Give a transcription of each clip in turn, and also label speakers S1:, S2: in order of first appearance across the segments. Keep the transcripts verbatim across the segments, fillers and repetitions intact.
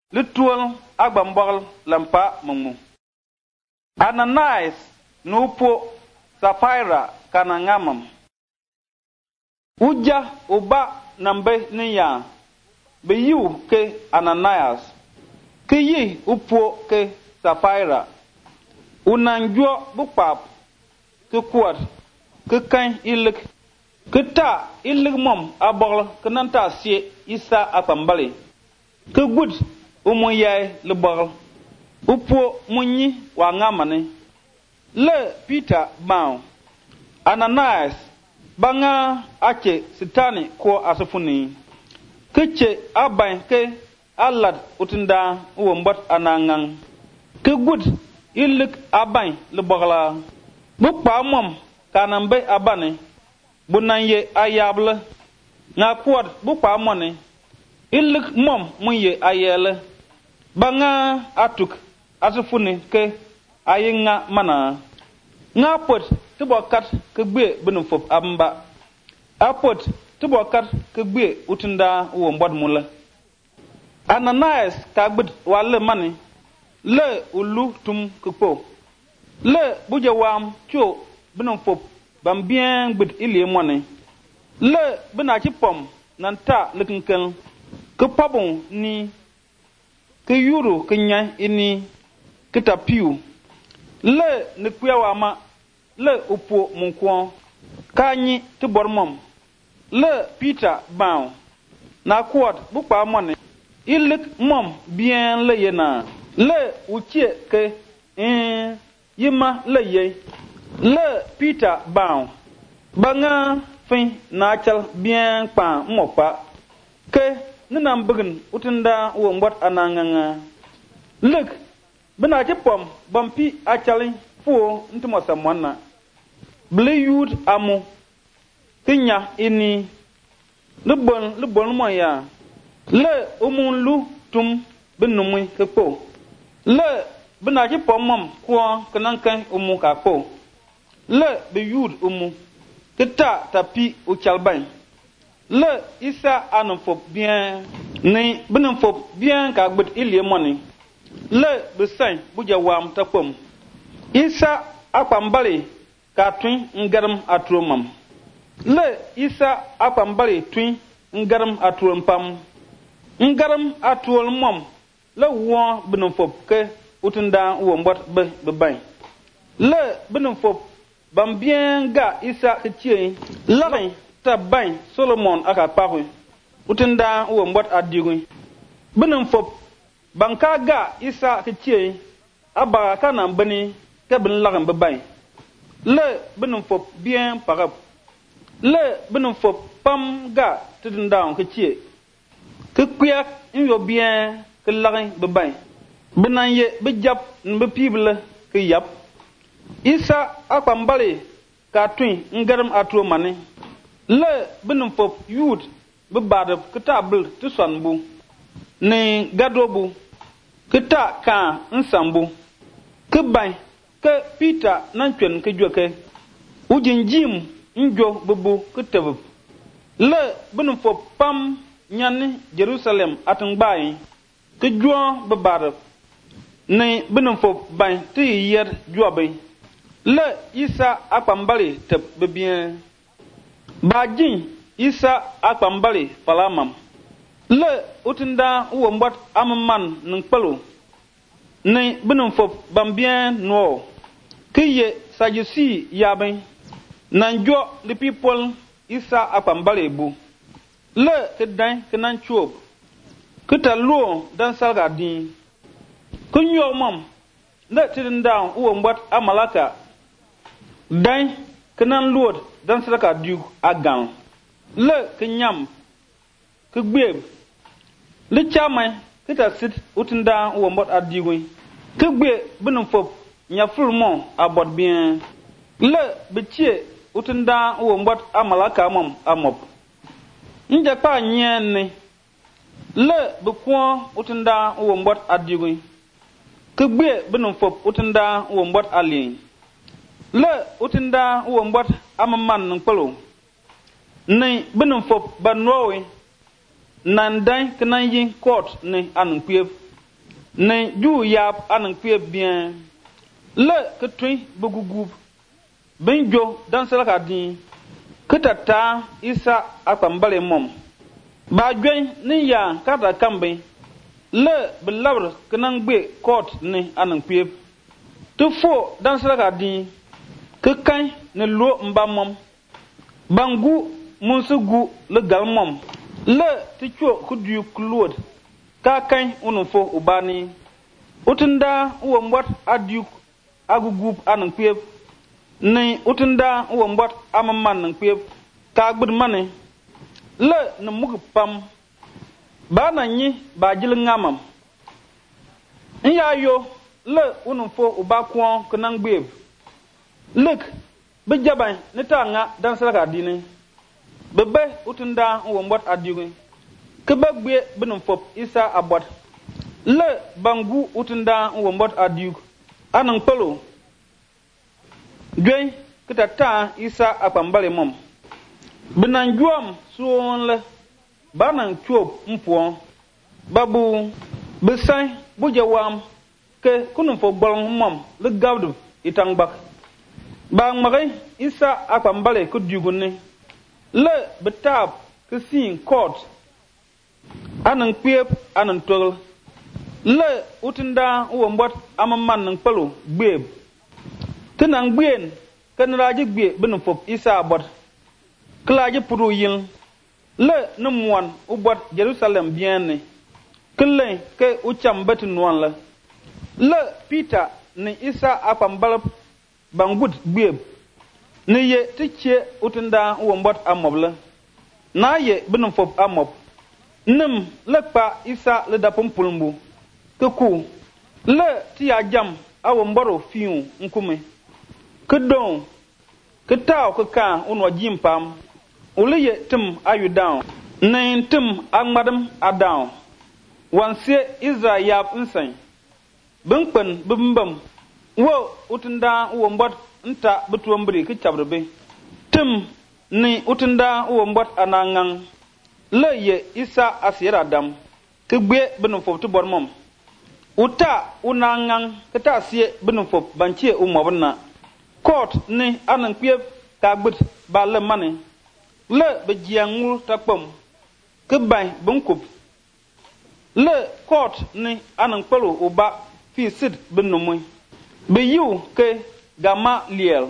S1: lituol agbambol lampa mumu. Ananias nupo Sapphira kana ngamam. Uja uba nambe niya be yu ke Ananias ke yi upo ke Sapphira unanjo bukpap ke kwat ke kan ilik ke ta ilik mom abol ke nanta sie isa akambale ke gud umu yai le bol upo munyi wa ngamane le Peter Bao Ananias banga ache sitani ko asufuni keche aban ke alad utinda uwombat anangang ke gud ilik aban le bogla bukpa mom kanambe abane bunanye ayable na kwad bukpa mone ilik mom munye ayele banga atuk asufuni ke ayinga mana nga pot tibo kat ke gbe binum fop amba apot tibo kat ke gbe utinda wo mbod mula Ananias ka gbed wale mani le ulu tum ke po le buje wam cho binum fop bam bien gbed ili mone le bina ci pom nanta lekinkel ke pabon ni ke yuro ke nya ini ke tapiu le ne kuyawa ma le upo munkwo kanyi ti bormom le Peter Bao na kwat bukpa mone ilik mom bien le yena le uche ke eh yima le ye le Peter Bao banga fin na chal bien pa mopa ke nina mbugin utinda wo mbot ananganga lek bina ci pom bampi achali fu ntimo samwana ble yud amu tinya ini lubon lubon mo ya le umun lu tum binumui ke po le bina ci pom mom ko kanan kan umu ka po le be yud umu kita tapi u chalban le isa anu fop bien ni binum fop bien ka gbet ilie moni le besan buja wam tapom isa akpambali ka twin ngaram atromam le isa akpambali twin ngaram atrompam ngaram atrol mom le wo binum fop ke utinda wo mbot be be ban le binum fop bam bien ga isa kechie larin ta ban Solomon aka pahu utinda wo mbot adigun binum fop banka ga isa kechie aba kana bani ke bin lagan babay le binum fop bien parab le binum fop pam ga tidinda kechie ke kuyak yo bien ke lagan babay binan ye be jap be pible ke yap isa akambale ka twin ngaram atro mane le binum fop yud be badab ke tabl tu sanbu ne gadobu kita ka nsambu ke bay ke Peter nan twen ke joke ujin jim njo bubu ke tebub le bunum fop pam nyanni Jerusalem atang bay ke jo be bar ne bunum fop bay te yer jobe le isa akpambali teb be bien ba jin isa akpambali palamam le utinda wo mbot amman ning palo ne binum fop bambien no kiye sajusi yaben nanjo le people isa akambale bu le ke dan ke nan chob ke ta lo dan salga din kunyo mom le tinda wo mbot amalaka dan ke nan lord dan salga du agan le ke nyam ke gbeb le chamay kita sit utinda wo mbot adigun ke gbe binum fop nya fulmon abot bien le bitie utinda wo mbot amalaka mom amop nje pa nyen le bukwo utinda wo mbot adigun ke gbe binum fop utinda wo mbot alin le utinda wo mbot amman nkpelo ne binum fop banwowe nan dan kenan yin court ne anu kwev ne ju yap anan kwe bien le ke tui bugugub ben jo dan sala ka din ke tata isa akambale mom ba gwen ni ya kata kambe le belabr kenan gbe court ni anan kwe tu fo dan sala ka din ke kan ne lo mba mom bangu munsugu le galmom le ti cho kudu klod ka kan unufo ubani utunda uwo mbot aduk agugub anan kweb ni utunda uwo mbot amman nan kweb ka gbud mane le na mug pam ba nan yi ba jil ngamam ya yo le unufo ubakwo kunan gbeb lek be jaban ne tanga dan sala dini bebe utunda uwo mbot aduk ke bagbe binum fop isa abot le bangu utunda uwo mbot aduk anan pelo gwen kita ta isa apambale mom binan juam suon le banan chuop mpuon babu besai bujawam ke kunum fo bolong mom le gawdu itang bak ba ngmare isa apambale ku dugunne le betab ke sin court anan kpep anan togl le utinda uwo mbot amman nan pelo gbeb tinan gbien kan raji gbe bin fop isa bot klaje puru yin le numwan ubot Jerusalem bien ne kle ke ucham betin nuan la le Peter ni isa apambal bangud gbeb ne ye tiche utinda uwo mbot amob na ye bin fop amob nim le pa isa le dapum pulmbu ke ku le ti ya jam awo mboro fiu nkume ke don ke taw ke ka unwa jimpam ule ye tim ayu down nen tim agmadam adown wanse Israel yap nsan binkpen bimbam wo utunda wo mbot nta betuambri ke chabrebe tim ni utunda wo mbot anangang le ye isa asira dam ke gbe benu fop to bormom uta unangang ke ta sie benu fop banche umobna court ni anan kwe ka gbut ba le mane le be jiangul takpom ke ban bunkup le court ni anan pelo uba fi sid benu moy be yu ke gama liel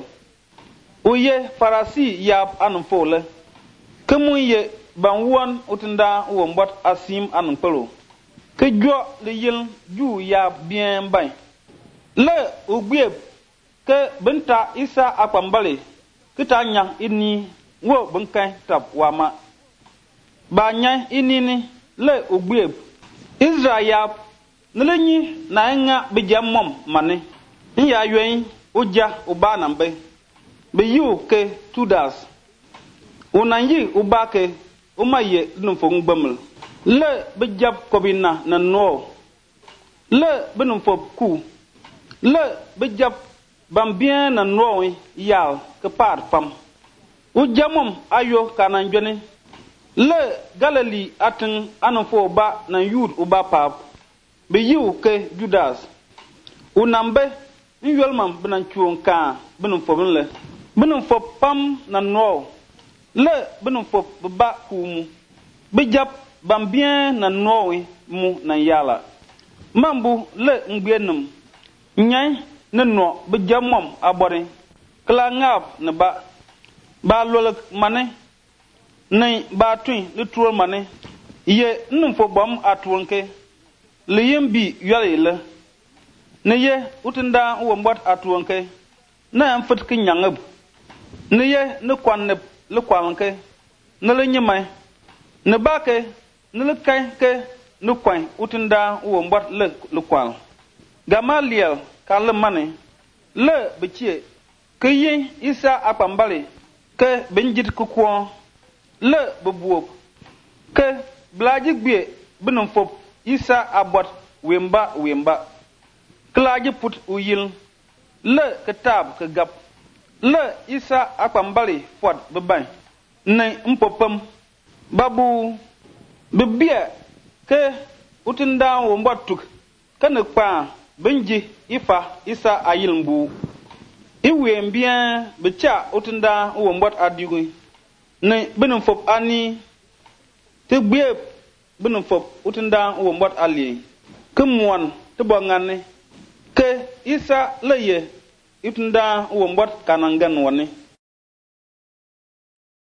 S1: uye farasi yap anan fole ke muye ban won utunda wo mbot asim anan pelo ke jo le yil ju ya bien bay le ugbeb ke benta isa apambale kita nyang ini wo bengkai tab wama ba nya ini ni le ugbeb Israel nelenyi na nga bijam mom mane ya ywen uja ubana mbe be yu ke tudas unanyi ubake umaye numfo ngbamel le bijab kobina na no le benumfo ku le bijab bambien na no yal ke par pam ujamum ayo kanan jone le galali atin anfo ba na yud uba pap be yu ke judas unambe nyolmam benan chuon ka benumfo le benumfo pam na no le benumfo ba kumu bijab bambien na nowe mu na yala mambu le ngbenum nyai na no be jamom abore kla ngap na ba ba lolak mane nay ba twin le tuol mane ye num fo bom atwonke le yembi yale le ne ye utunda wo mbot atwonke na am fat ki nyangab ne ye ne kwanne le kwanke ne le nyimai ne bake ne le kai ke ne kwan utunda wo mbot le le kwal gamaliel ka le mane le bichie ke ye isa apambale ke benjit ku ko le bebuop ke blaji gbe binum fop isa abot wemba wemba klaji put uyil le kitab ke gap le isa apambale fot beban ne mpopam babu bibia ke utinda wo mbotuk kana kpa benji ifa isa ayil mbu iwe mbia becha utunda wo mbot adigu ne benum fop ani te gbe benum fop utunda wo mbot ali kemwon te bongane ke isa leye utunda wo mbot kanangan woni